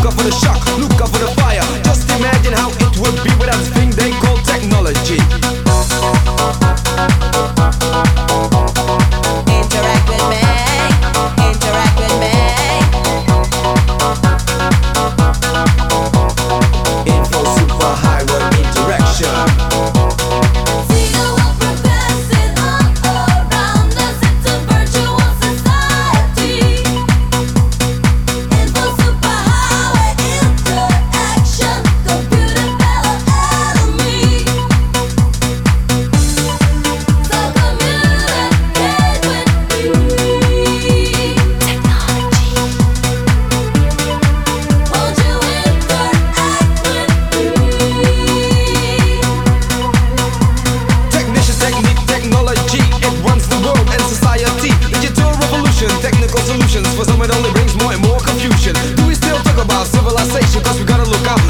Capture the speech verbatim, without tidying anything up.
out for the shock, look out for the fire. Just imagine how it would be without this thing they call technology. Interact with me, interact with me. Info super highway interaction. See the world progressing all around us. It's a virtual society. Info superhighway interaction. Computer fellow enemy. So communicate with me. Technology. Won't you interact with me? Technician, technique, technology, it runs the world and society. Digital revolution, technical solutions. For some it only brings more and more confusion. Do we still talk about civilization? Cause we gotta look out